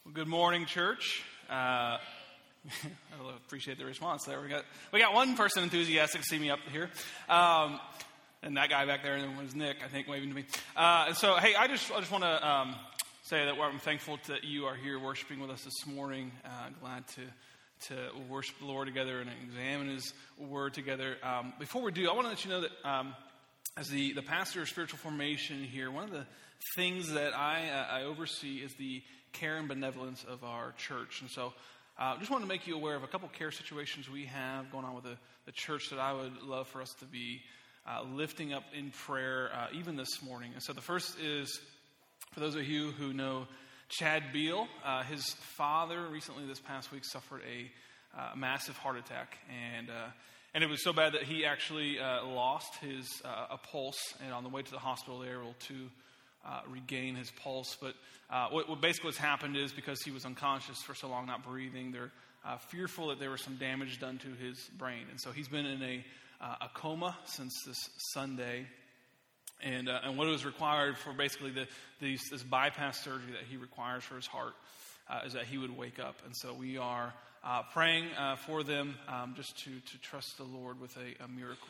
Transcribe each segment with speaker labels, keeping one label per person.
Speaker 1: Well, good morning, church. I appreciate the response there. We got one person enthusiastic to see me up here, and that guy back there was Nick, I think, waving to me. And so, hey, I just want to say that I'm thankful that you are here worshiping with us this morning. Glad to worship the Lord together and examine His Word together. Before we do, I want to let you know that as the pastor of spiritual formation here, one of the things that I oversee is the care and benevolence of our church. And so just want to make you aware of a couple care situations we have going on with the church that I would love for us to be lifting up in prayer even this morning. And so the first is, for those of you who know Chad Beal, his father recently this past week suffered a massive heart attack. And it was so bad that he actually lost his a pulse, and on the way to the hospital they were able to regain his pulse. But what basically what's happened is, because he was unconscious for so long, not breathing, they're fearful that there was some damage done to his brain. And so he's been in a coma since this Sunday. And what was required for basically this bypass surgery that he requires for his heart is that he would wake up. And so we are praying for them just to trust the Lord with a miracle.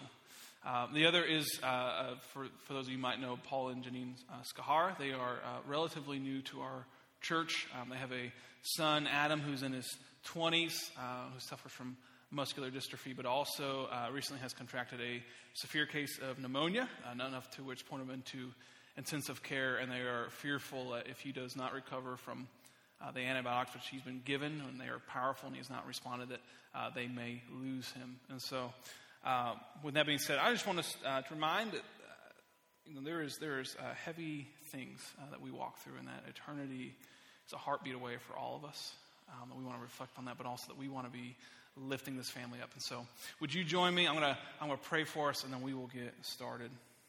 Speaker 1: The other is, for those of you who might know, Paul and Janine Skahar. They are relatively new to our church. They have a son, Adam, who's in his 20s, who suffers from muscular dystrophy, but also recently has contracted a severe case of pneumonia, not enough to which point him into intensive care, and they are fearful that if he does not recover from the antibiotics which he's been given, and they are powerful and he has not responded, that they may lose him. And so, with that being said, I just want us to remind that there is heavy things that we walk through, and that eternity is a heartbeat away for all of us. That we want to reflect on that, but also that we want to be lifting this family up. And so, would you join me? I'm gonna pray for us, and then we will get started.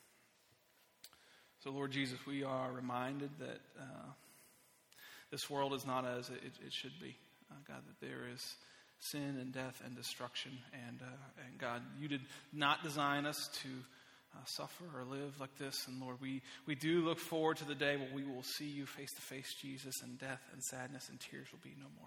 Speaker 1: So, Lord Jesus, we are reminded that this world is not as it should be. God, that there is sin and death and destruction. And God, you did not design us to suffer or live like this. And Lord, we do look forward to the day where we will see you face to face, Jesus, and death and sadness and tears will be no more.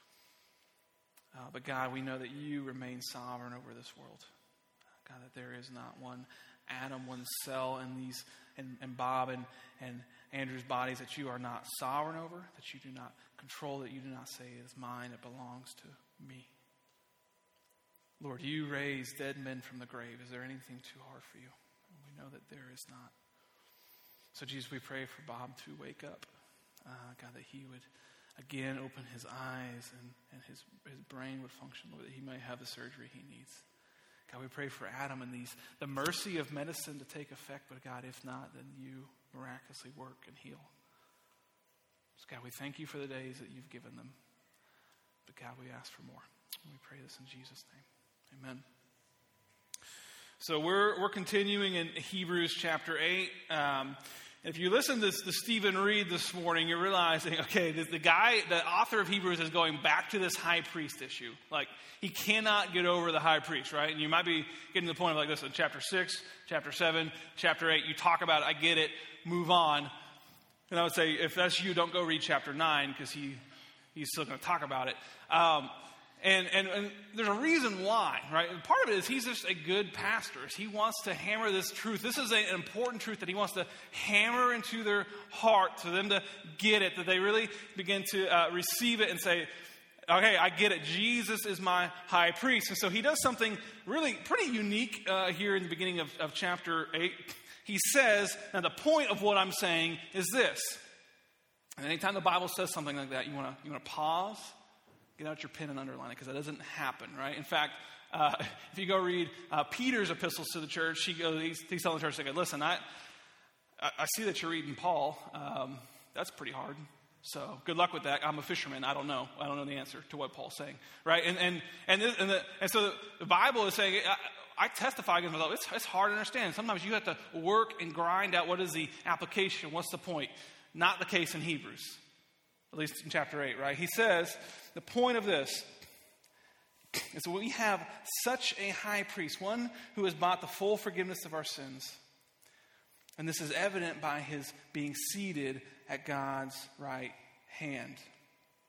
Speaker 1: But God, we know that you remain sovereign over this world. God, that there is not one atom, one cell in these, and Bob and Andrew's bodies that you are not sovereign over, that you do not control, that you do not say it is mine, it belongs to me. Lord, you raise dead men from the grave. Is there anything too hard for you? And we know that there is not. So Jesus, we pray for Bob to wake up. God, that he would again open his eyes and his brain would function, Lord, that he might have the surgery he needs. God, we pray for Adam and the mercy of medicine to take effect, but God, if not, then you miraculously work and heal. So God, we thank you for the days that you've given them. But God, we ask for more. And we pray this in Jesus' name. Amen. So we're continuing in Hebrews chapter 8. If you listen to Stephen Reed this morning, you're realizing, okay, the author of Hebrews is going back to this high priest issue. Like, he cannot get over the high priest, right? And you might be getting to the point of like this in chapter 6, chapter 7, chapter 8. You talk about it, I get it, move on. And I would say, if that's you, don't go read chapter 9, because he's still going to talk about it. And there's a reason why, right? And part of it is he's just a good pastor. He wants to hammer this truth. This is an important truth that he wants to hammer into their heart for them to get it, that they really begin to receive it and say, okay, I get it. Jesus is my high priest. And so he does something really pretty unique here in the beginning of chapter 8. He says, now the point of what I'm saying is this. And anytime the Bible says something like that, you want to pause, get out your pen and underline it, because that doesn't happen, right? In fact, if you go read Peter's epistles to the church, he's telling the church, like, listen, I see that you're reading Paul. That's pretty hard. So good luck with that. I'm a fisherman. I don't know the answer to what Paul's saying, right? And so the Bible is saying, I testify against myself. It's hard to understand. Sometimes you have to work and grind out what is the application, what's the point. Not the case in Hebrews, at least in chapter 8, right? He says, the point of this is that we have such a high priest, one who has bought the full forgiveness of our sins. And this is evident by his being seated at God's right hand.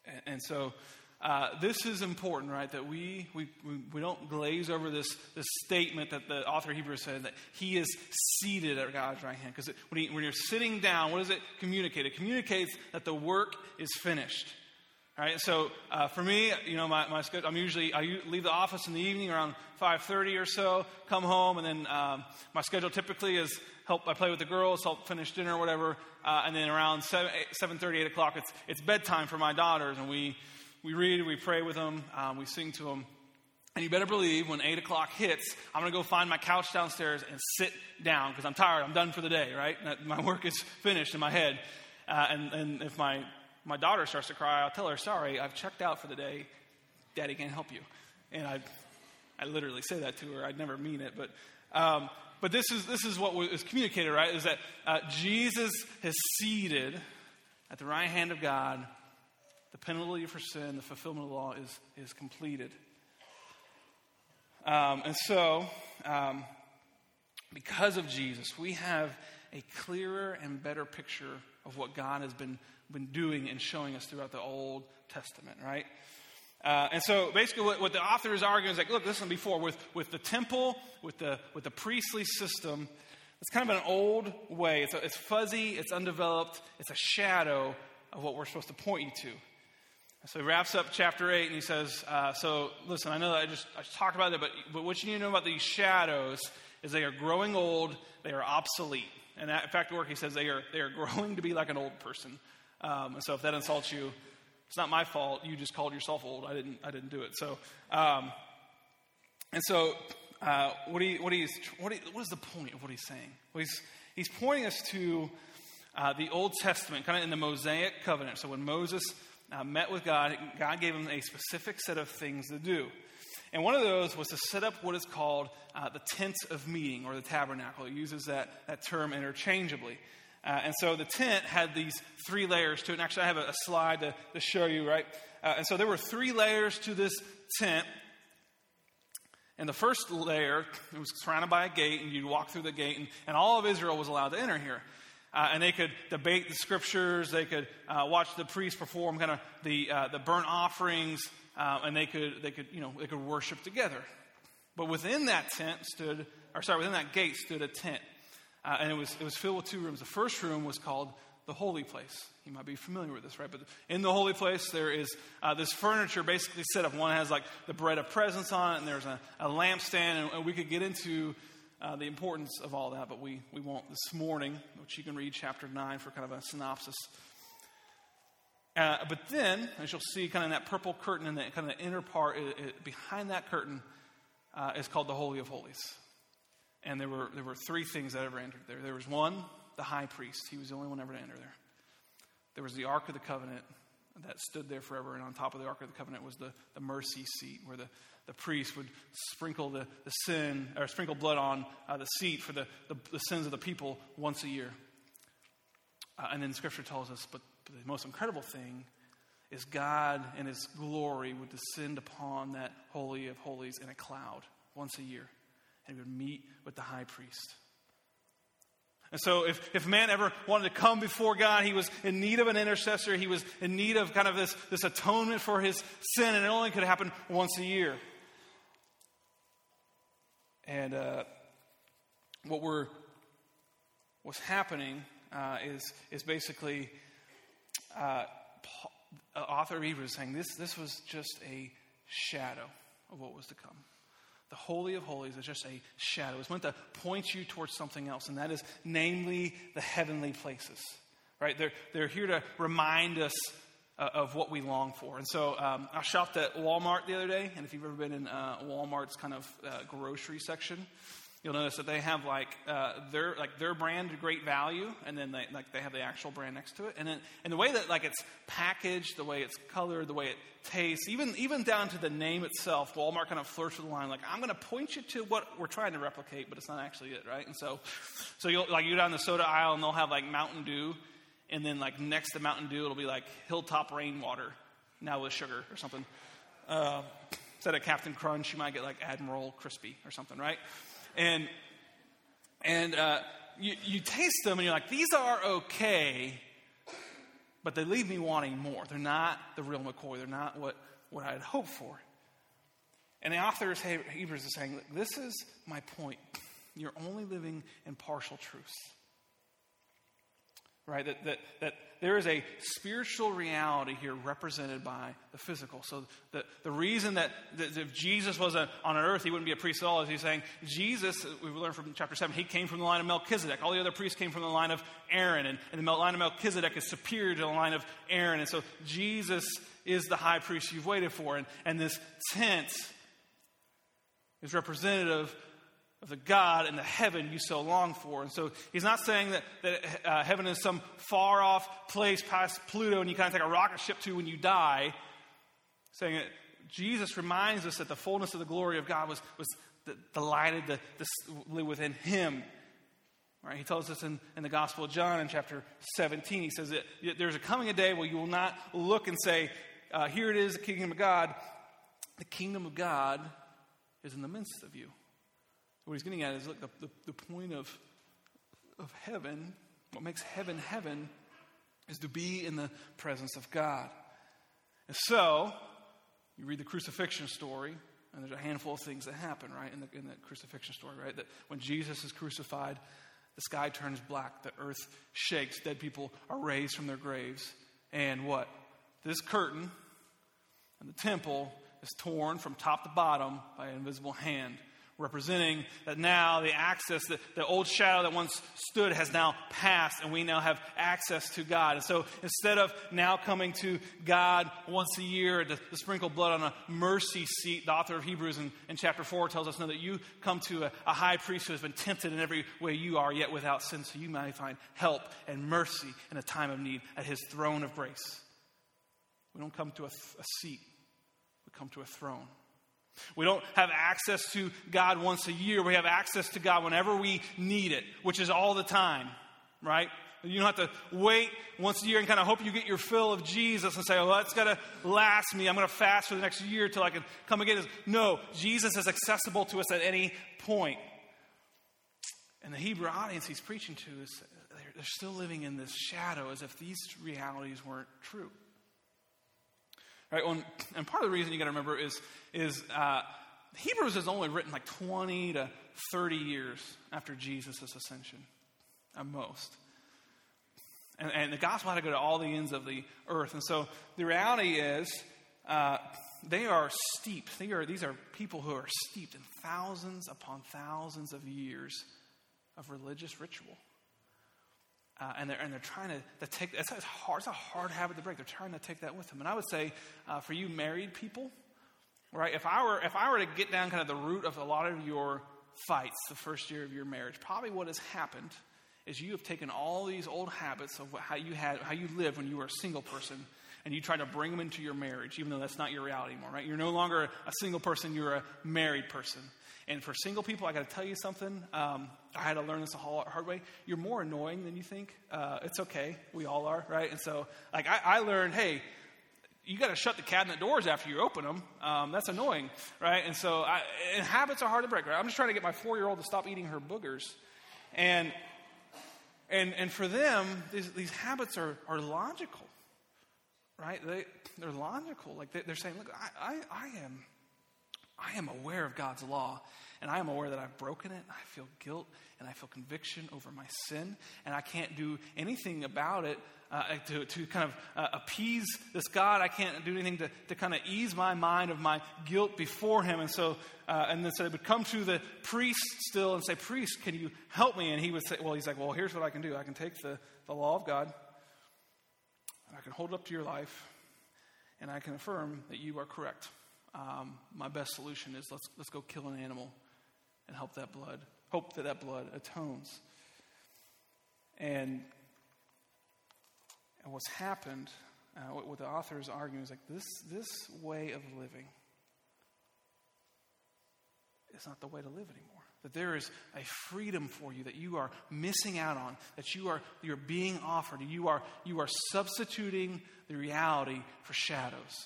Speaker 1: And so this is important, right? That we don't glaze over this statement that the author of Hebrews said, that he is seated at God's right hand. Because when you're sitting down, what does it communicate? It communicates that the work is finished. All right, so for me, my schedule, I leave the office in the evening around 5:30 or so, come home, and then my schedule typically is I play with the girls, help finish dinner or whatever, and then around 7:30, 8 o'clock, it's bedtime for my daughters, and we read, we pray with them, we sing to them. And you better believe when 8 o'clock hits, I'm going to go find my couch downstairs and sit down because I'm tired, I'm done for the day, right? My work is finished in my head. And if my daughter starts to cry, I'll tell her, sorry, I've checked out for the day. Daddy can't help you. And I literally say that to her. I'd never mean it. But this is what is communicated, right? Is that Jesus is seated at the right hand of God. The penalty for sin, the fulfillment of the law is completed. And so, because of Jesus, we have a clearer and better picture of what God has been doing and showing us throughout the Old Testament, right? And so basically what the author is arguing is like, look, listen, before with the temple, with the priestly system, it's kind of an old way. It's fuzzy, it's undeveloped, it's a shadow of what we're supposed to point you to. So he wraps up chapter 8 and he says, so listen, I know that I just talked about it, but what you need to know about these shadows is they are growing old, they are obsolete. And in fact, at work he says they are growing to be like an old person. And so if that insults you, it's not my fault. You just called yourself old. I didn't do it. So, what is the point of what he's saying? Well, he's pointing us to the Old Testament, kind of in the Mosaic covenant. So when Moses met with God, God gave him a specific set of things to do. And one of those was to set up what is called the tent of meeting, or the tabernacle. He uses that term interchangeably. And so the tent had these 3 layers to it. And actually, I have a slide to show you, right? And so there were 3 layers to this tent. And the first layer, it was surrounded by a gate, and you'd walk through the gate, and all of Israel was allowed to enter here. And they could debate the scriptures. They could watch the priests perform kind of the burnt offerings, and they could worship together. But within that gate stood a tent. And it was filled with 2 rooms. The first room was called the holy place. You might be familiar with this, right? But in the holy place, there is this furniture basically set up. One has like the bread of presence on it, and there's a lampstand. And we could get into the importance of all that, but we won't this morning, which you can read chapter 9 for kind of a synopsis. But then, as you'll see, kind of in that purple curtain and the kind of the inner part, behind that curtain is called the Holy of Holies. And there were 3 things that ever entered there. There was one, the high priest. He was the only one ever to enter there. There was the Ark of the Covenant that stood there forever. And on top of the Ark of the Covenant was the mercy seat, where the priest would sprinkle the sin, or sprinkle blood on the seat for the sins of the people once a year. And then Scripture tells us, but the most incredible thing is God in His glory would descend upon that Holy of Holies in a cloud once a year. And He would meet with the high priest. And so if man ever wanted to come before God, he was in need of an intercessor. He was in need of kind of this atonement for his sin, and it only could happen once a year. And what's happening is basically the author of Hebrews saying this was just a shadow of what was to come. The Holy of Holies is just a shadow. It's meant to point you towards something else, and that is namely the heavenly places. Right? They're here to remind us of what we long for. And so I shopped at Walmart the other day, and if you've ever been in Walmart's kind of grocery section, you'll notice that they have their brand Great Value, and then they have the actual brand next to it. And the way that it's packaged, the way it's colored, the way it tastes, even down to the name itself, Walmart kind of flirts with the line, I'm going to point you to what we're trying to replicate, but it's not actually it, right? And so you'll you go down the soda aisle, and they'll have Mountain Dew, and then next to Mountain Dew, it'll be Hilltop Rainwater, now with sugar or something. Instead of Captain Crunch, you might get Admiral Crispy or something, right? And you taste them, and you're these are okay, but they leave me wanting more. They're not the real McCoy. They're not what I had hoped for. And the author of Hebrews is saying, look, this is my point. You're only living in partial truths. Right? That there is a spiritual reality here represented by the physical. So the reason that if Jesus was on earth, he wouldn't be a priest at all, is he's saying Jesus, we learned from chapter 7, he came from the line of Melchizedek. All the other priests came from the line of Aaron. And the line of Melchizedek is superior to the line of Aaron. And so Jesus is the high priest you've waited for. And this tent is representative of the God and the heaven you so long for. And so he's not saying that heaven is some far off place past Pluto and you kind of take a rocket ship to when you die. Saying that Jesus reminds us that the fullness of the glory of God was delighted to live within him. Right? He tells us in the Gospel of John in chapter 17, he says that there's a day where you will not look and say, here it is, the kingdom of God. The kingdom of God is in the midst of you. What he's getting at is, look, the point of heaven, what makes heaven heaven, is to be in the presence of God. And so, you read the crucifixion story, and there's a handful of things that happen, right, in the crucifixion story, right? That when Jesus is crucified, the sky turns black, the earth shakes, dead people are raised from their graves, and what? This curtain in the temple is torn from top to bottom by an invisible hand, representing that now the access, the old shadow that once stood has now passed, and we now have access to God. And so instead of now coming to God once a year to sprinkle blood on a mercy seat, the author of Hebrews in chapter 4 tells us, no, that you come to a high priest who has been tempted in every way you are, yet without sin, so you might find help and mercy in a time of need at his throne of grace. We don't come to a seat. We come to a throne. We don't have access to God once a year. We have access to God whenever we need it, which is all the time, right? You don't have to wait once a year and kind of hope you get your fill of Jesus and say, oh, that's got to last me. I'm going to fast for the next year till I can come again. No, Jesus is accessible to us at any point. And the Hebrew audience he's preaching to is they're still living in this shadow as if these realities weren't true. Right, and part of the reason you got to remember is Hebrews is only written like 20 to 30 years after Jesus' ascension, at most. And the gospel had to go to all the ends of the earth. And so the reality is they are steeped. These are people who are steeped in thousands upon thousands of years of religious ritual. And they're trying to take, it's a hard habit to break. They're trying to take that with them. And I would say, for you married people, right, if I were to get down kind of the root of a lot of your fights the first year of your marriage, probably what has happened is you have taken all these old habits of how you lived when you were a single person, and you try to bring them into your marriage, even though that's not your reality anymore, right? You're no longer a single person, you're a married person. And for single people, I got to tell you something. I had to learn this the hard way. You're more annoying than you think. It's okay. We all are, right? And so, like, I learned, hey, you got to shut the cabinet doors after you open them. That's annoying, right? And so, and habits are hard to break, right? I'm just trying to get my 4-year-old to stop eating her boogers. And for them, these habits are logical, right? They're logical. Like, they're saying, look, I am aware of God's law, and I am aware that I've broken it. I feel guilt, and I feel conviction over my sin, and I can't do anything about it to kind of appease this God. I can't do anything to kind of ease my mind of my guilt before him. And so they would come to the priest still and say, priest, can you help me? And he would say, he's like, here's what I can do. I can take the law of God, and I can hold it up to your life, and I can affirm that you are correct. My best solution is let's go kill an animal and hope that blood atones. And what's happened, what the author is arguing is like this way of living is not the way to live anymore. That there is a freedom for you that you are missing out on, that you're being offered. You are substituting the reality for shadows.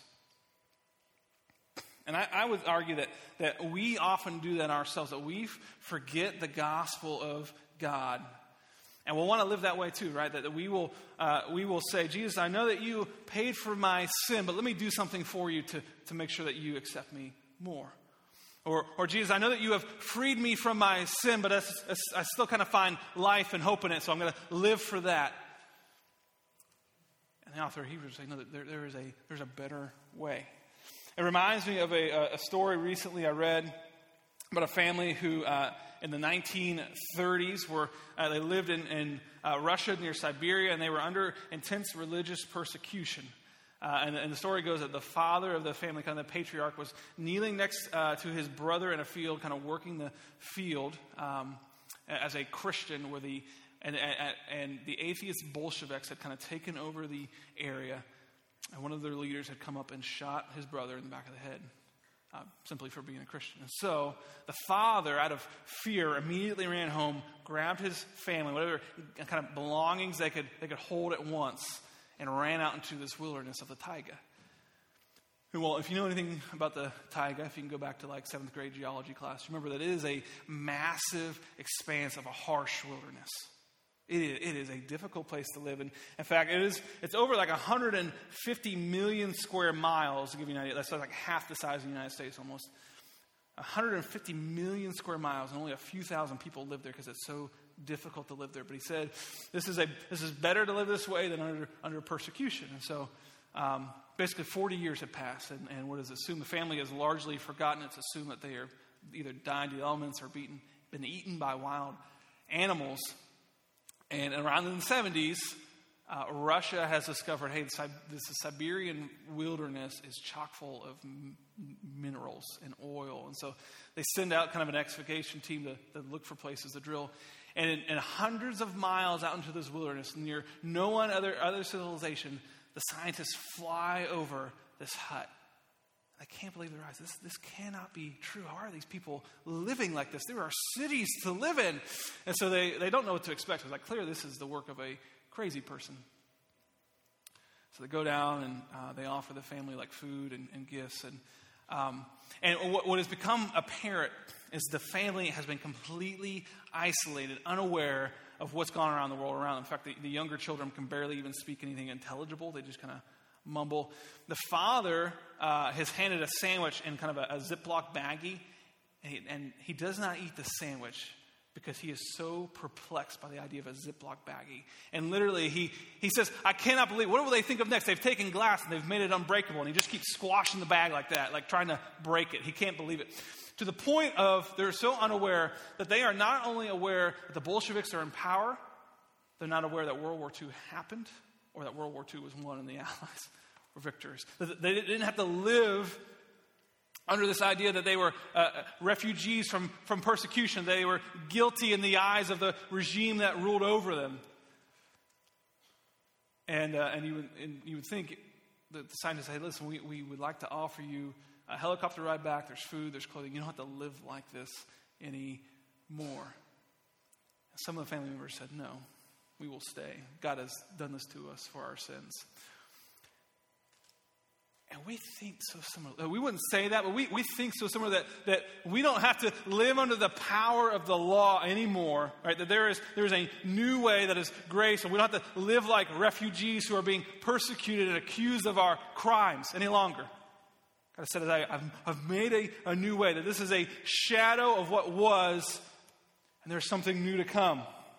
Speaker 1: And I would argue that we often do that ourselves, that we forget the gospel of God. And we'll want to live that way too, right? That we will say, Jesus, I know that you paid for my sin, but let me do something for you to make sure that you accept me more. Or Jesus, I know that you have freed me from my sin, but I still kind of find life and hope in it, so I'm going to live for that. And the author of Hebrews says, no, there's a better way. It reminds me of a story recently I read about a family who in the 1930s they lived in Russia near Siberia, and they were under intense religious persecution. And the story goes that the father of the family, kind of the patriarch, was kneeling next to his brother in a field, kind of working the field as a Christian, where the atheist Bolsheviks had kind of taken over the area, and one of their leaders had come up and shot his brother in the back of the head, simply for being a Christian. And so the father, out of fear, immediately ran home, grabbed his family, whatever kind of belongings they could hold at once, and ran out into this wilderness of the taiga. Well, if you know anything about the taiga, if you can go back to like 7th grade geology class, remember that it is a massive expanse of a harsh wilderness. It is a difficult place to live in. In fact, it's over like 150 million square miles, to give you an idea. That's like half the size of the United States almost. 150 million square miles, and only a few thousand people live there because it's so difficult to live there. But he said, this is better to live this way than under persecution. And so basically 40 years have passed, and what is assumed, the family has largely forgotten. It's assumed that they are either died to the elements or been eaten by wild animals. And around in the 70s, Russia has discovered, hey, this Siberian wilderness is chock full of minerals and oil. And so they send out kind of an excavation team to look for places to drill. And hundreds of miles out into this wilderness, near no one other civilization, the scientists fly over this hut. I can't believe their eyes. This cannot be true. How are these people living like this? There are cities to live in. And so they don't know what to expect. It's like, clearly this is the work of a crazy person. So they go down and they offer the family like food and gifts. And what has become apparent is the family has been completely isolated, unaware of what's gone around the world around them. In fact, the younger children can barely even speak anything intelligible. They just kind of mumble. The father has handed a sandwich in kind of a Ziploc baggie, and he does not eat the sandwich because he is so perplexed by the idea of a Ziploc baggie. And literally, he says, I cannot believe, what will they think of next? They've taken glass and they've made it unbreakable, and he just keeps squashing the bag like that, like trying to break it. He can't believe it. To the point of they're so unaware that they are not only aware that the Bolsheviks are in power, they're not aware that World War II happened, or that World War II was won and the Allies were victors. They didn't have to live under this idea that they were refugees from persecution. They were guilty in the eyes of the regime that ruled over them. And you would think that the scientists say, listen, we would like to offer you a helicopter ride back. There's food, there's clothing. You don't have to live like this anymore. Some of the family members said, no, we will stay. God has done this to us for our sins. And we think so similar. We wouldn't say that, but we think so similar that we don't have to live under the power of the law anymore, right? That there is a new way that is grace, and we don't have to live like refugees who are being persecuted and accused of our crimes any longer. God said, I've made a new way, that this is a shadow of what was, and there's something new to come.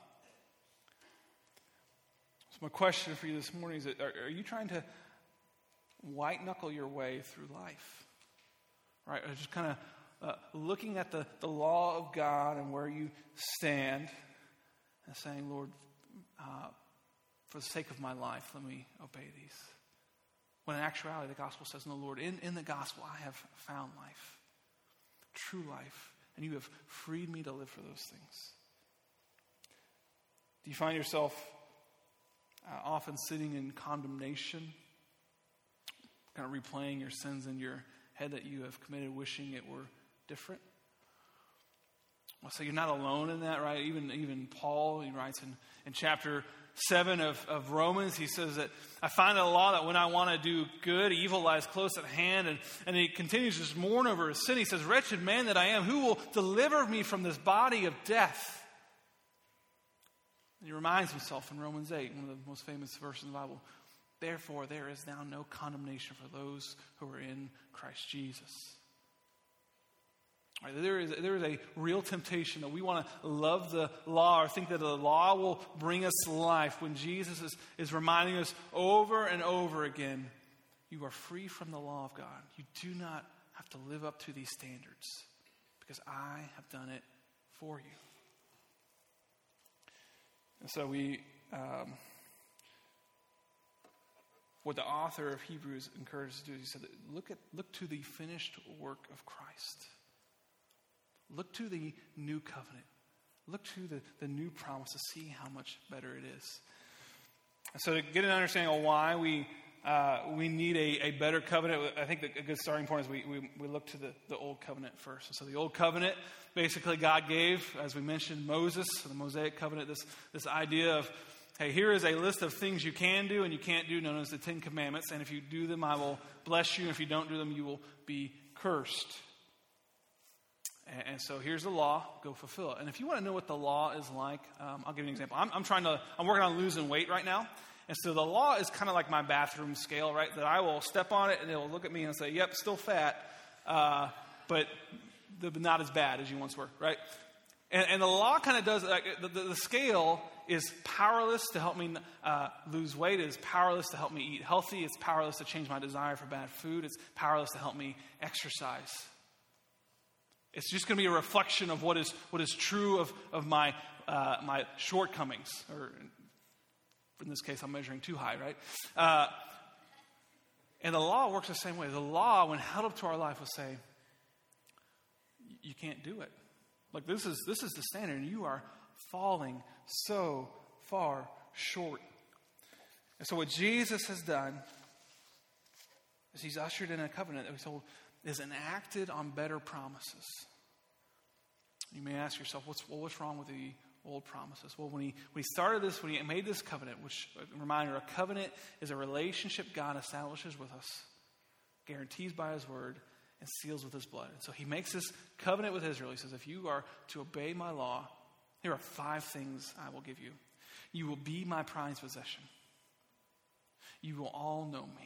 Speaker 1: So my question for you this morning is, are you trying to white knuckle your way through life, right? Or just kind of looking at the law of God and where you stand and saying, Lord, for the sake of my life, let me obey these. When in actuality, the gospel says, no, Lord, in the gospel, I have found life, true life, and you have freed me to live for those things. Do you find yourself often sitting in condemnation, kind of replaying your sins in your head that you have committed, wishing it were different? Well, so you're not alone in that, right? Even Paul, he writes in chapter 7 of Romans, he says that I find a law that when I want to do good, evil lies close at hand. And he continues to just mourn over his sin. He says, wretched man that I am, who will deliver me from this body of death? And he reminds himself in Romans 8, one of the most famous verses in the Bible, therefore there is now no condemnation for those who are in Christ Jesus. Right, there is a real temptation that we want to love the law or think that the law will bring us life when Jesus is reminding us over and over again, you are free from the law of God. You do not have to live up to these standards because I have done it for you. And so what the author of Hebrews encourages us to do, he said, look to the finished work of Christ. Look to the new covenant. Look to the new promise to see how much better it is. And so to get an understanding of why we need a better covenant, I think a good starting point is we look to the old covenant first. And so the old covenant, basically God gave, as we mentioned, Moses, the Mosaic covenant, this idea of, hey, here is a list of things you can do and you can't do, known as the Ten Commandments. And if you do them, I will bless you. And if you don't do them, you will be cursed. And so here's the law. Go fulfill it. And if you want to know what the law is like, I'll give you an example. I'm working on losing weight right now. And so the law is kind of like my bathroom scale, right? That I will step on it and it will look at me and say, yep, still fat, but not as bad as you once were, right? And the law kind of does, like, the scale is powerless to help me lose weight. It is powerless to help me eat healthy. It's powerless to change my desire for bad food. It's powerless to help me exercise. It's just going to be a reflection of what is true of my shortcomings. Or in this case, I'm measuring too high, right? And the law works the same way. The law, when held up to our life, will say, you can't do it. Like this is the standard, and you are falling so far short. And so what Jesus has done is he's ushered in a covenant that we told is enacted on better promises. You may ask yourself, what's wrong with the old promises? Well, when he started this, when he made this covenant, which, a reminder, a covenant is a relationship God establishes with us, guarantees by his word, and seals with his blood. And so he makes this covenant with Israel. He says, if you are to obey my law, here are 5 things I will give you. You will be my prized possession. You will all know me.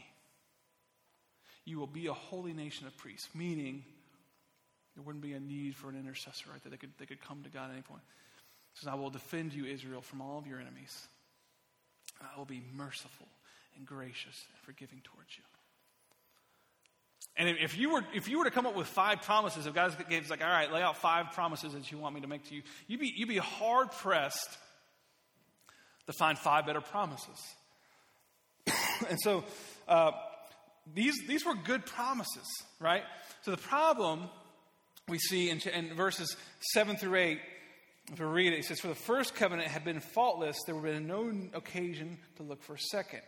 Speaker 1: You will be a holy nation of priests, meaning there wouldn't be a need for an intercessor, right? That they could come to God at any point. He says, I will defend you, Israel, from all of your enemies. I will be merciful and gracious and forgiving towards you. And if you were to come up with 5 promises, if God gave like, all right, lay out 5 promises that you want me to make to you, you'd be hard pressed to find 5 better promises. And so these were good promises, right? So the problem we see in verses 7 through 8, if we read it, it says, for the first covenant had been faultless, there would have been no occasion to look for a second.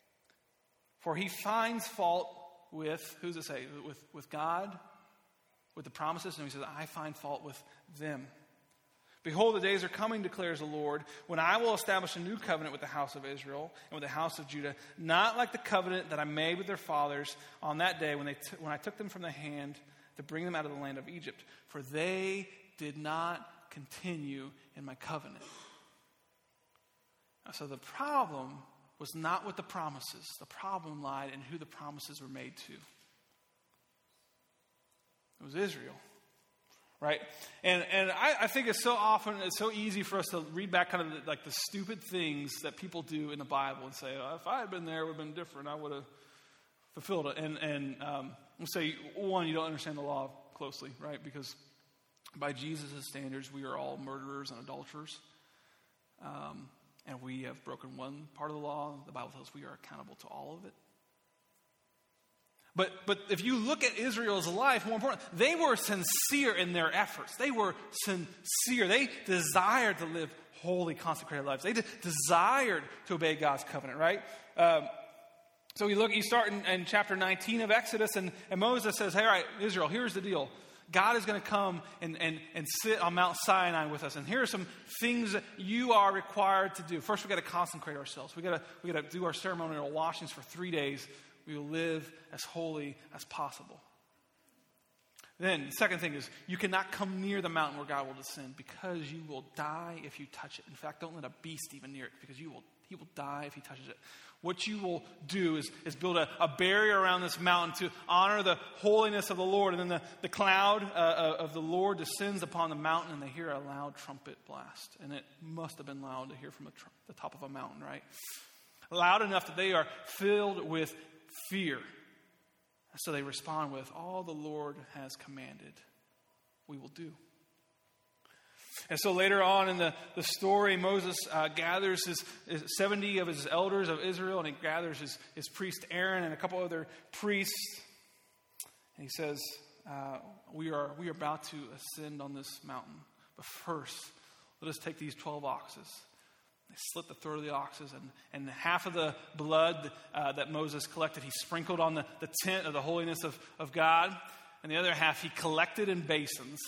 Speaker 1: For he finds fault with, who's it say? With God, with the promises. And he says, I find fault with them. Behold, the days are coming, declares the Lord, when I will establish a new covenant with the house of Israel and with the house of Judah, not like the covenant that I made with their fathers on that day when I took them from the hand to bring them out of the land of Egypt. For they did not continue in my covenant. So the problem was not with the promises. The problem lied in who the promises were made to. It was Israel. Right? And I think it's so easy for us to read back kind of like the stupid things that people do in the Bible and say, oh, if I had been there, it would have been different. I would have fulfilled it. And we'll say, one, you don't understand the law closely, right? Because by Jesus' standards, we are all murderers and adulterers. And we have broken one part of the law. The Bible tells us we are accountable to all of it. But if you look at Israel's life, more important, they were sincere in their efforts. They were sincere. They desired to live holy, consecrated lives. They desired to obey God's covenant, right? So you start in chapter 19 of Exodus, and Moses says, hey, all right, Israel, here's the deal. God is going to come and sit on Mount Sinai with us. And here are some things that you are required to do. First, we've got to consecrate ourselves. We've got to do our ceremonial washings for 3 days. We will live as holy as possible. Then the second thing is you cannot come near the mountain where God will descend because you will die if you touch it. In fact, don't let a beast even near it because he will die if he touches it. What you will do is build a barrier around this mountain to honor the holiness of the Lord. And then the cloud of the Lord descends upon the mountain, and they hear a loud trumpet blast. And it must have been loud to hear from the top of a mountain, right? Loud enough that they are filled with fear. So they respond with, all the Lord has commanded, we will do. And so later on in the story, Moses gathers his 70 of his elders of Israel, and he gathers his priest Aaron and a couple other priests. And he says, we are about to ascend on this mountain. But first, let us take these 12 oxes. They slit the throat of the oxes, and half of the blood that Moses collected, he sprinkled on the tent of the holiness of God. And the other half he collected in basins,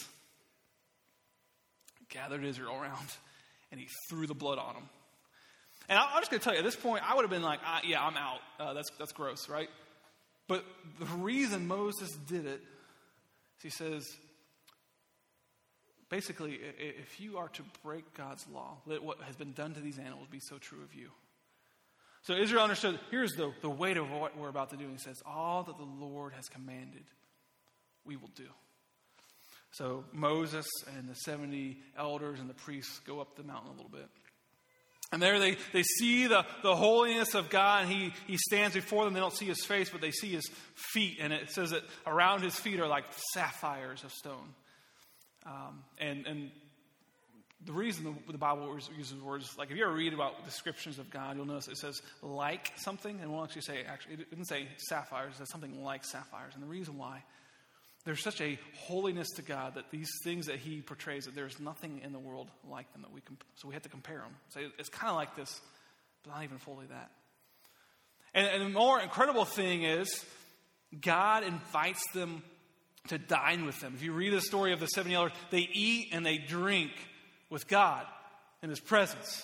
Speaker 1: gathered Israel around, and he threw the blood on them. And I'm just going to tell you, at this point, I would have been like, yeah, I'm out. That's gross, right? But the reason Moses did it is he says, basically, if you are to break God's law, let what has been done to these animals be so true of you. So Israel understood, here's the weight of what we're about to do. And he says, all that the Lord has commanded, we will do. So Moses and the 70 elders and the priests go up the mountain a little bit. And there they see the holiness of God, and he stands before them. They don't see his face, but they see his feet. And it says that around his feet are like sapphires of stone. And the reason the Bible uses words, like if you ever read about descriptions of God, you'll notice it says like something, and we'll actually say, it didn't say sapphires, it says something like sapphires. And the reason why, there's such a holiness to God that these things that he portrays, that there's nothing in the world like them so we have to compare them. Say it's kind of like this, but not even fully that. And the more incredible thing is, God invites them to dine with them. If you read the story of the 70 elders, they eat and they drink with God in his presence.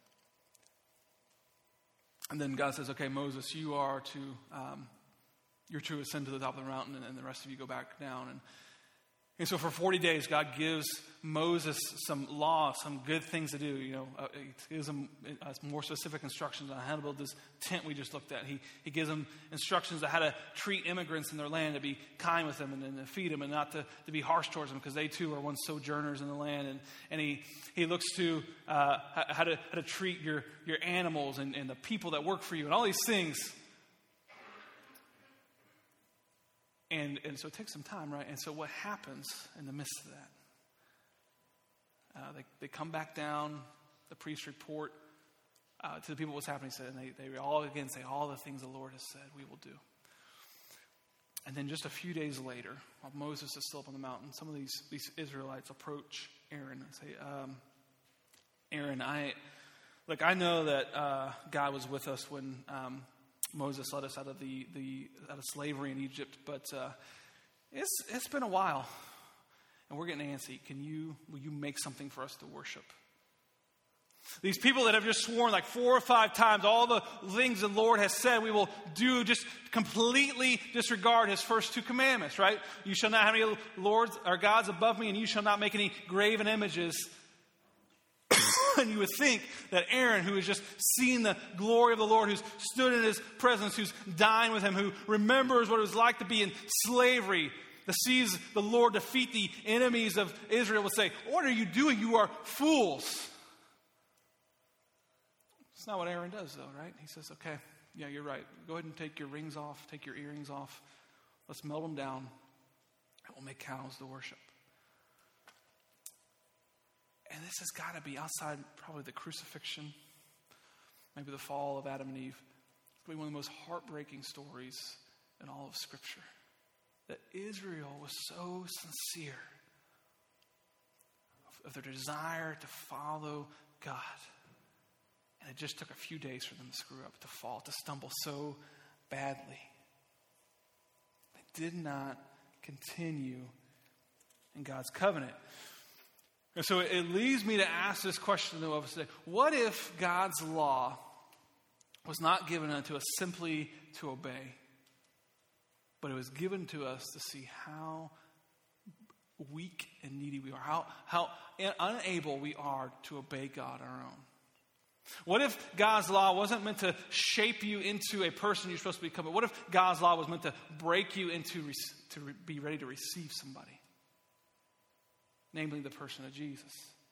Speaker 1: And then God says, okay, Moses, you're to ascend to the top of the mountain, and the rest of you go back down. And so for 40 days, God gives Moses some law, some good things to do. He gives him more specific instructions on how to build this tent we just looked at. He gives them instructions on how to treat immigrants in their land, to be kind with them and to feed them, and not to be harsh towards them, because they too are once sojourners in the land. And he looks to how to treat your animals and the people that work for you, and all these things. And so it takes some time, right? And so what happens in the midst of that? They come back down. The priests report to the people what's happening. And they all again say, all the things the Lord has said, we will do. And then just a few days later, while Moses is still up on the mountain, some of these Israelites approach Aaron and say, Aaron, I know that God was with us when Moses led us out of out of slavery in Egypt, but it's been a while, and we're getting antsy. Will you make something for us to worship? These people that have just sworn like 4 or 5 times all the things the Lord has said we will do, just completely disregard his first 2 commandments, right? You shall not have any lords or gods above me, and you shall not make any graven images. And you would think that Aaron, who has just seen the glory of the Lord, who's stood in his presence, who's dined with him, who remembers what it was like to be in slavery, that sees the Lord defeat the enemies of Israel, would say, what are you doing? You are fools. It's not what Aaron does, though, right? He says, okay, yeah, you're right. Go ahead and take your rings off, take your earrings off. Let's melt them down, and we'll make cows to worship. And this has got to be outside probably the crucifixion, maybe the fall of Adam and Eve. It's going to be one of the most heartbreaking stories in all of Scripture. That Israel was so sincere of their desire to follow God. And it just took a few days for them to screw up, to fall, to stumble so badly. They did not continue in God's covenant. And so it leads me to ask this question of us today. What if God's law was not given unto us simply to obey, but it was given to us to see how weak and needy we are, how unable we are to obey God on our own. What if God's law wasn't meant to shape you into a person you're supposed to become? But what if God's law was meant to break you into to be ready to receive somebody? Namely, the person of Jesus.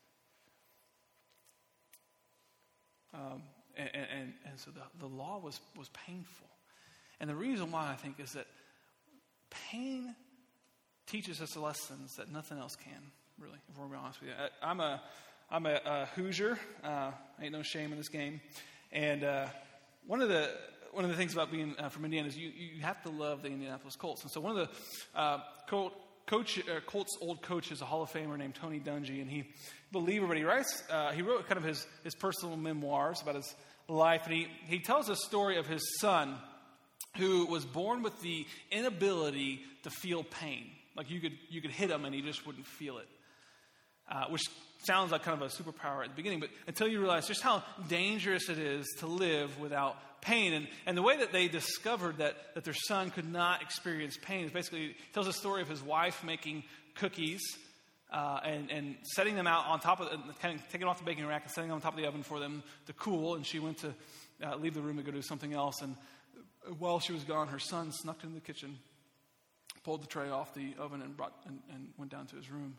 Speaker 1: And so the law was painful. And the reason why, I think, is that pain teaches us lessons that nothing else can, really, if we're going to be honest with you. I'm a Hoosier. Ain't no shame in this game. And one of the things about being from Indiana is you have to love the Indianapolis Colts. And so one of the Colts' old coach is a Hall of Famer named Tony Dungy, and he believer, but he writes. He wrote kind of his personal memoirs about his life, and he tells a story of his son who was born with the inability to feel pain. Like you could hit him and he just wouldn't feel it, which sounds like kind of a superpower at the beginning, but until you realize just how dangerous it is to live without pain. And the way that they discovered that their son could not experience pain is basically, he tells a story of his wife making cookies and setting them out on top of, kind of taking off the baking rack and setting them on top of the oven for them to cool. And she went to leave the room and go do something else. And while she was gone, her son snuck into the kitchen, pulled the tray off the oven and went down to his room.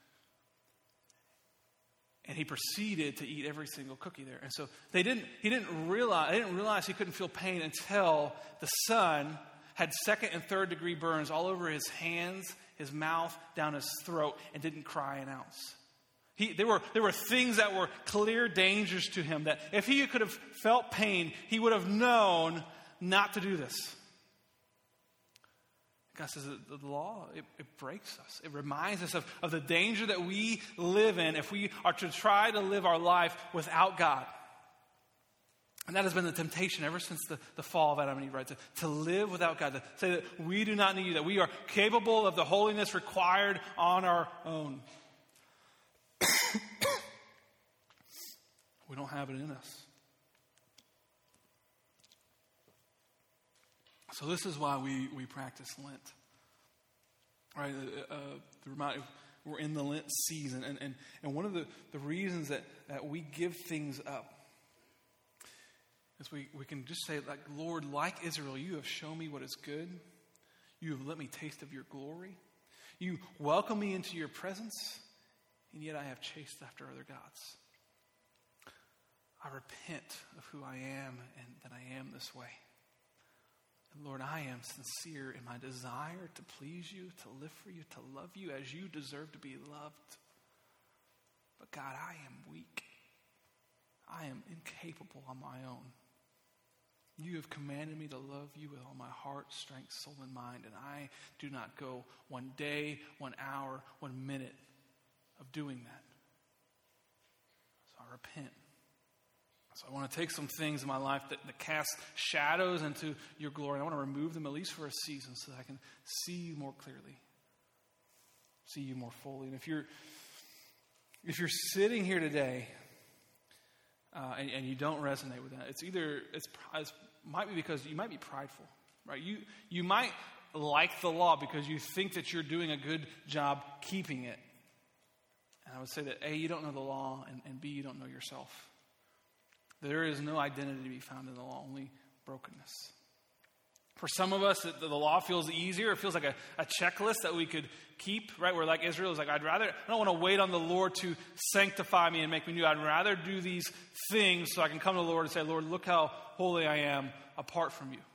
Speaker 1: And he proceeded to eat every single cookie there. And so he didn't realize he couldn't feel pain until the son had second and third degree burns all over his hands, his mouth, down his throat, and didn't cry an ounce. There were things that were clear dangers to him that if he could have felt pain, he would have known not to do this. God says that the law, it breaks us. It reminds us of the danger that we live in if we are to try to live our life without God. And that has been the temptation ever since the fall of Adam and Eve, right? To live without God, to say that we do not need you, that we are capable of the holiness required on our own. We don't have it in us. So this is why we practice Lent, right? We're in the Lent season, and one of the reasons that we give things up is we can just say, like, Lord, like Israel, you have shown me what is good. You have let me taste of your glory. You welcome me into your presence, and yet I have chased after other gods. I repent of who I am and that I am this way. And Lord, I am sincere in my desire to please you, to live for you, to love you as you deserve to be loved. But God, I am weak. I am incapable on my own. You have commanded me to love you with all my heart, strength, soul, and mind, and I do not go 1 day, 1 hour, 1 minute of doing that. So I repent. So I want to take some things in my life that cast shadows into your glory. I want to remove them at least for a season so that I can see you more clearly, see you more fully. And if you're sitting here today and you don't resonate with that, it might be because you might be prideful, right? You might like the law because you think that you're doing a good job keeping it. And I would say that A, you don't know the law, and B, you don't know yourself. There is no identity to be found in the law, only brokenness. For some of us, the law feels easier. It feels like a checklist that we could keep, right? We're like Israel is like, I don't want to wait on the Lord to sanctify me and make me new. I'd rather do these things so I can come to the Lord and say, Lord, look how holy I am apart from you.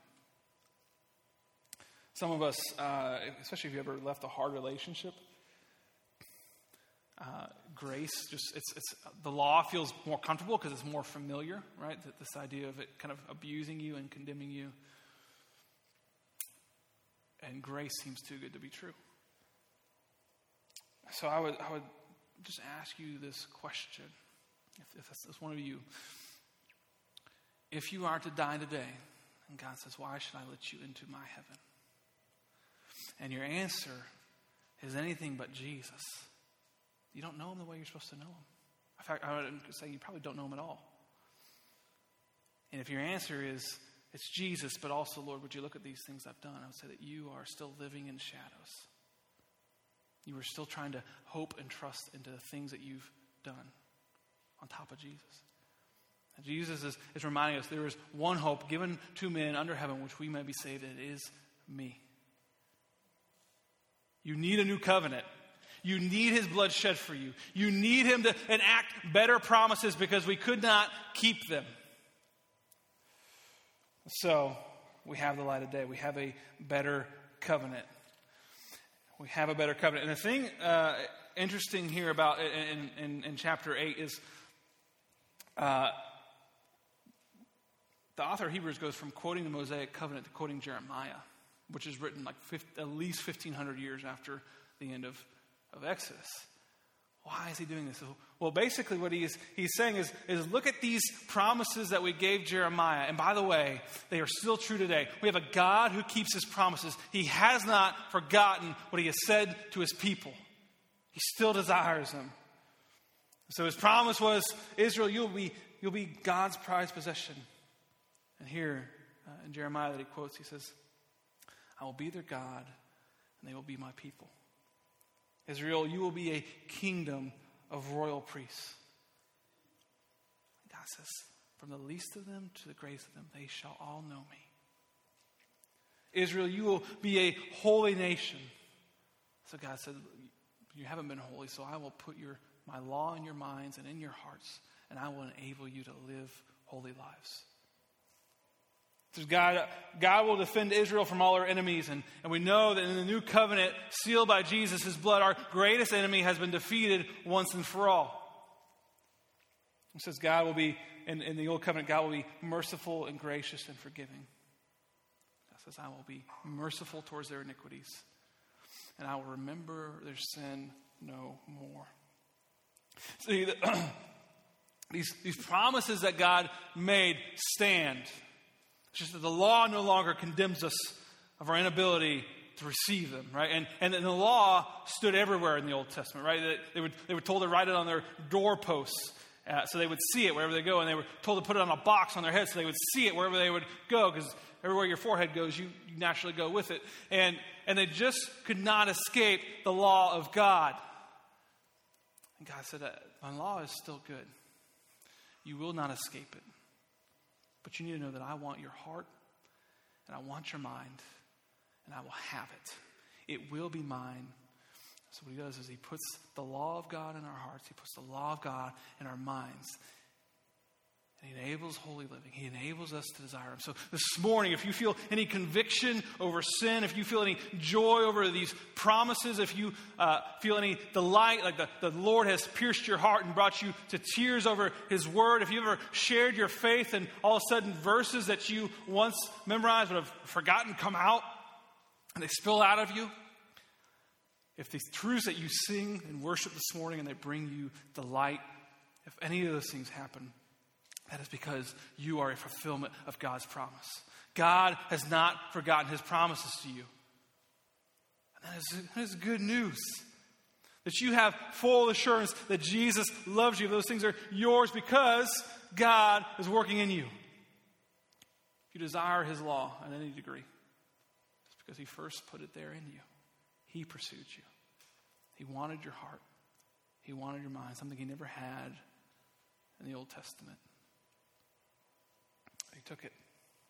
Speaker 1: Some of us, especially if you ever left a hard relationship, grace, it's the law feels more comfortable because it's more familiar, right? This idea of it kind of abusing you and condemning you. And grace seems too good to be true. So I would just ask you this question, if that's one of you. If you are to die today, and God says, why should I let you into my heaven? And your answer is anything but Jesus. You don't know him the way you're supposed to know him. In fact, I would say you probably don't know him at all. And if your answer is, it's Jesus, but also, Lord, would you look at these things I've done? I would say that you are still living in shadows. You are still trying to hope and trust into the things that you've done on top of Jesus. And Jesus is reminding us there is one hope given to men under heaven which we may be saved, and it is me. You need a new covenant. You need his blood shed for you. You need him to enact better promises because we could not keep them. So, we have the light of day. We have a better covenant. We have a better covenant. And the thing interesting here about in chapter 8 is the author of Hebrews goes from quoting the Mosaic covenant to quoting Jeremiah, which is written like at least 1,500 years after the end of Exodus. Why is he doing this? Well, basically what he's saying is look at these promises that we gave Jeremiah. And by the way, they are still true today. We have a God who keeps his promises. He has not forgotten what he has said to his people. He still desires them. So his promise was, Israel, you'll be God's prized possession. And here in Jeremiah that he quotes, he says, I will be their God, and they will be my people. Israel, you will be a kingdom of royal priests. God says, from the least of them to the greatest of them, they shall all know me. Israel, you will be a holy nation. So God said, you haven't been holy, so I will put my law in your minds and in your hearts, and I will enable you to live holy lives. So God will defend Israel from all her enemies. And we know that in the new covenant sealed by Jesus' blood, our greatest enemy has been defeated once and for all. It says God will be, in the old covenant, God will be merciful and gracious and forgiving. God says, I will be merciful towards their iniquities, and I will remember their sin no more. See, these promises that God made stand. It's just that the law no longer condemns us of our inability to receive them, right? And the law stood everywhere in the Old Testament, right? They were told to write it on their doorposts so they would see it wherever they go. And they were told to put it on a box on their head so they would see it wherever they would go, because everywhere your forehead goes, you naturally go with it. And they just could not escape the law of God. And God said, my law is still good. You will not escape it. But you need to know that I want your heart, and I want your mind, and I will have it. It will be mine. So what he does is he puts the law of God in our hearts. He puts the law of God in our minds. And he enables holy living. He enables us to desire him. So this morning, if you feel any conviction over sin, if you feel any joy over these promises, if you feel any delight, like the Lord has pierced your heart and brought you to tears over his word, if you've ever shared your faith and all of a sudden verses that you once memorized but have forgotten come out and they spill out of you, if these truths that you sing and worship this morning and they bring you delight, if any of those things happen, that is because you are a fulfillment of God's promise. God has not forgotten his promises to you. And that is good news. That you have full assurance that Jesus loves you. Those things are yours because God is working in you. If you desire his law in any degree, it's because he first put it there in you. He pursued you. He wanted your heart. He wanted your mind, something he never had in the Old Testament. He took it.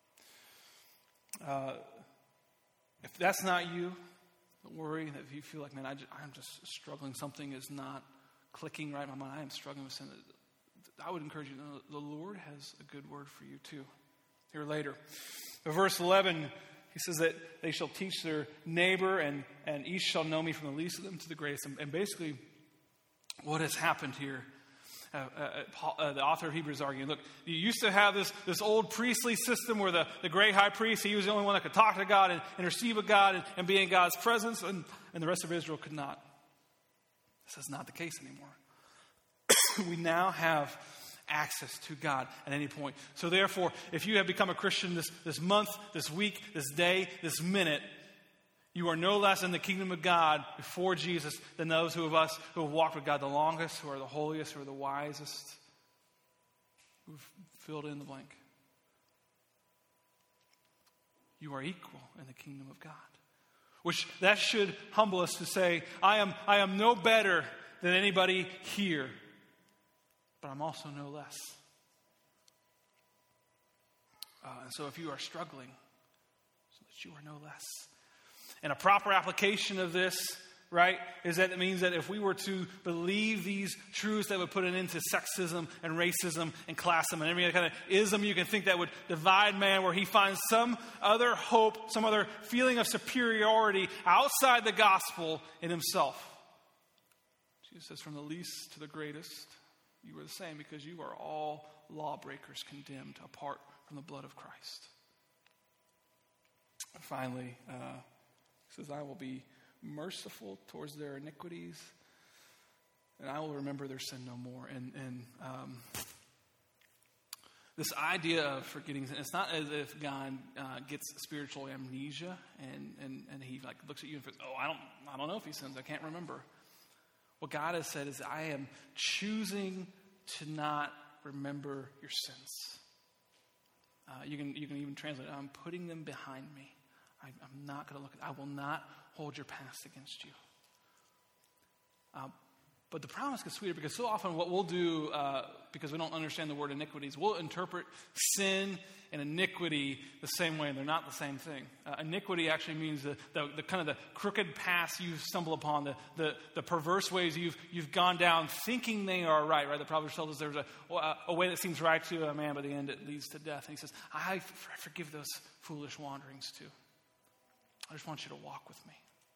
Speaker 1: If that's not you, don't worry. If you feel like, man, I'm just struggling, something is not clicking right in my mind, I am struggling with sin, I would encourage you to know the Lord has a good word for you too. Here later. In verse 11, he says that they shall teach their neighbor, and each shall know me from the least of them to the greatest. And basically, what has happened here, the author of Hebrews is arguing, look, you used to have this old priestly system where the great high priest, he was the only one that could talk to God and receive with God and be in God's presence, and the rest of Israel could not. This is not the case anymore. We now have access to God at any point. So therefore, if you have become a Christian this month, this week, this day, this minute, you are no less in the kingdom of God before Jesus than those who have walked with God the longest, who are the holiest, who are the wisest, who've filled in the blank. You are equal in the kingdom of God. Which that should humble us to say, I am no better than anybody here, but I'm also no less. And so if you are struggling, so that you are no less. And a proper application of this, right, is that it means that if we were to believe these truths that would put an end to sexism and racism and classism and every kind of ism you can think that would divide man, where he finds some other hope, some other feeling of superiority outside the gospel in himself. Jesus says, from the least to the greatest, you are the same, because you are all lawbreakers condemned apart from the blood of Christ. And finally, he says, I will be merciful towards their iniquities, and I will remember their sin no more. And this idea of forgetting, it's not as if God gets spiritual amnesia and he like looks at you and says, oh, I don't know if he sins, I can't remember. What God has said is, I am choosing to not remember your sins. You can even translate it, I'm putting them behind me. I'm not going to look at it. I will not hold your past against you. But the promise gets sweeter, because so often what we'll do, because we don't understand the word iniquities, we'll interpret sin and iniquity the same way, and they're not the same thing. Iniquity actually means the kind of the crooked paths you stumble upon, the perverse ways you've gone down thinking they are right. The Proverbs tells us there's a way that seems right to a man, but the end it leads to death. And he says, I forgive those foolish wanderings too. I just want you to walk with me.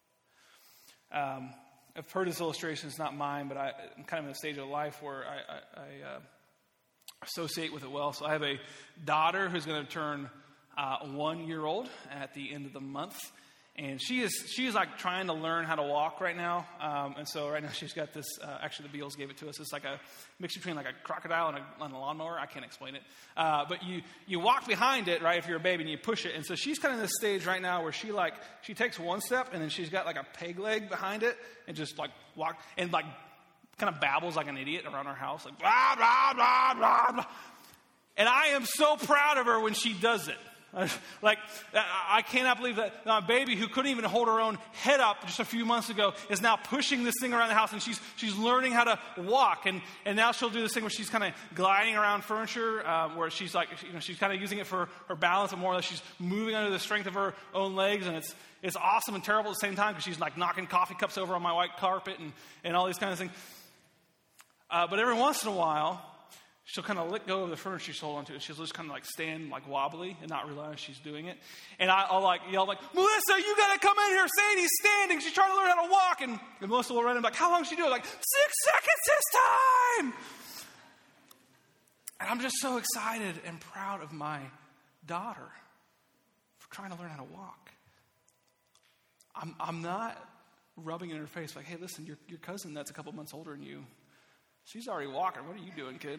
Speaker 1: I've heard this illustration. It's not mine, but I'm kind of in a stage of life where I associate with it well. So I have a daughter who's going to turn 1 year old at the end of the month. And she is like trying to learn how to walk right now. And so right now she's got this, actually the Beals gave it to us. It's like a mix between like a crocodile and a lawnmower. I can't explain it. But you walk behind it, right, if you're a baby, and you push it. And so she's kind of in this stage right now where she takes one step and then she's got like a peg leg behind it and just like walk and like kind of babbles like an idiot around our house. Like blah, blah, blah, blah, blah. And I am so proud of her when she does it. Like, I cannot believe that a baby who couldn't even hold her own head up just a few months ago is now pushing this thing around the house, and she's learning how to walk. And now she'll do this thing where she's kind of gliding around furniture, where she's like, she's kind of using it for her balance, and more or less she's moving under the strength of her own legs. And it's awesome and terrible at the same time, because she's like knocking coffee cups over on my white carpet and all these kind of things. But every once in a while, she'll kind of let go of the furniture she's holding onto, and she'll just kind of like stand like wobbly and not realize she's doing it. And I'll like yell like, Melissa, you got to come in here. Sadie's standing. She's trying to learn how to walk. And Melissa will run in like, how long is she doing? Like, 6 seconds this time. And I'm just so excited and proud of my daughter for trying to learn how to walk. I'm not rubbing it in her face like, hey, listen, your cousin that's a couple months older than you, she's already walking. What are you doing, kid?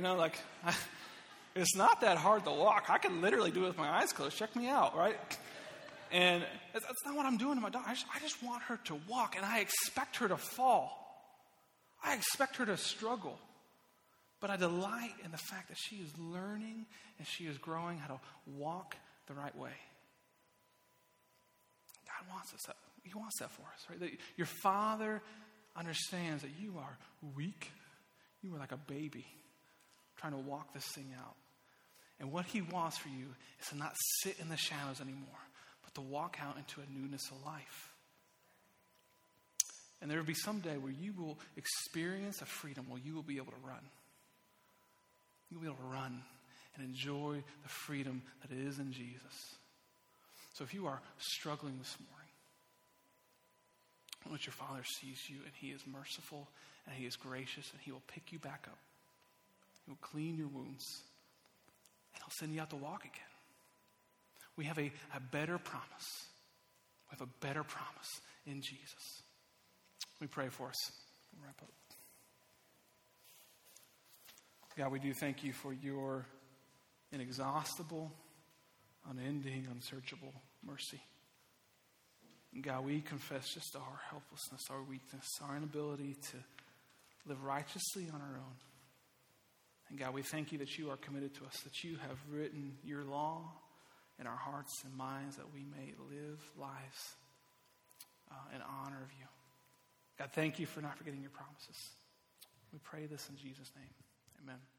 Speaker 1: It's not that hard to walk. I can literally do it with my eyes closed. Check me out, right? And that's not what I'm doing to my daughter. I just want her to walk, and I expect her to fall. I expect her to struggle. But I delight in the fact that she is learning and she is growing how to walk the right way. God wants us. He wants that for us, right? That your Father understands that you are weak. You are like a baby trying to walk this thing out. And what he wants for you is to not sit in the shadows anymore, but to walk out into a newness of life. And there will be some day where you will experience a freedom where you will be able to run. You'll be able to run and enjoy the freedom that is in Jesus. So if you are struggling this morning, I want your Father sees you, and he is merciful, and he is gracious, and he will pick you back up. He will clean your wounds, and he'll send you out to walk again. We have a better promise. We have a better promise in Jesus. Let me pray for us. We'll wrap up. God, we do thank you for your inexhaustible, unending, unsearchable mercy. And God, we confess just our helplessness, our weakness, our inability to live righteously on our own. And God, we thank you that you are committed to us, that you have written your law in our hearts and minds that we may live lives in honor of you. God, thank you for not forgetting your promises. We pray this in Jesus' name. Amen.